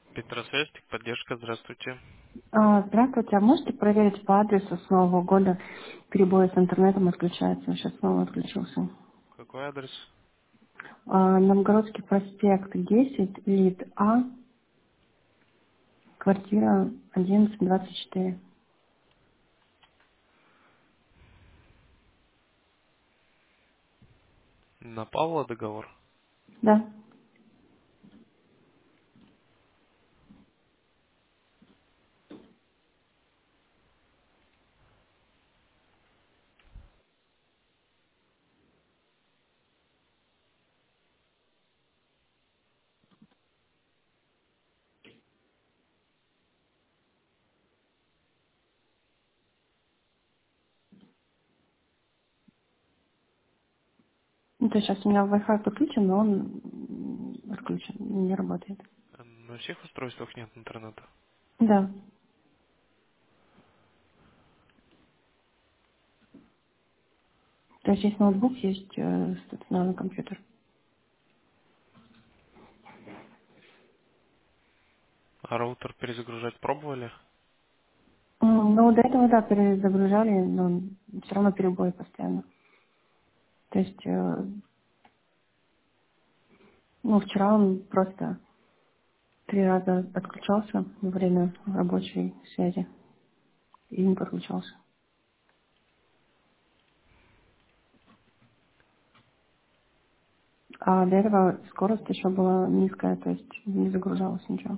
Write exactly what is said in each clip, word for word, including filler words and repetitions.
Петросвязь, поддержка, здравствуйте. А, Здравствуйте, а можете проверить по адресу с Нового года перебои с интернетом отключаются? Сейчас снова отключился. Какой адрес? А, Новгородский проспект десять, лид А, квартира одиннадцать двадцать четыре. На Павла договор? Да. Ну, то есть сейчас у меня Wi-Fi подключен, но он м, отключен, не работает. На всех устройствах нет интернета. Да. То есть есть ноутбук, есть э, стационарный компьютер. А роутер перезагружать пробовали? М, Ну, до этого, да, перезагружали, но все равно перебои постоянно. То есть, э, ну, вчера он просто три раза отключался во время рабочей связи и не подключался. А до этого скорость еще была низкая, то есть не загружалось ничего.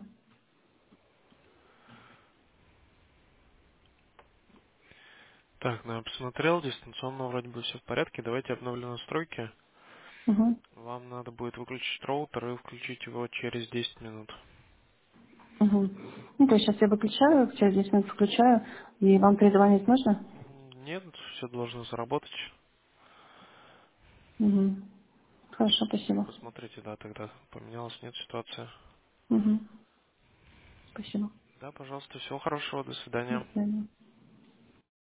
Так, ну я посмотрел, дистанционно вроде бы все в порядке. Давайте обновлю настройки. Угу. Вам надо будет выключить роутер и включить его через десять минут. Угу. Ну, то есть сейчас я выключаю, через десять минут включаю, и вам перезвонить нужно? М, Нет, все должно заработать. Угу. Хорошо, спасибо. Посмотрите, да, тогда поменялась, нет, ситуация. Угу. Спасибо. Да, пожалуйста, всего хорошего, до До свидания. свидания.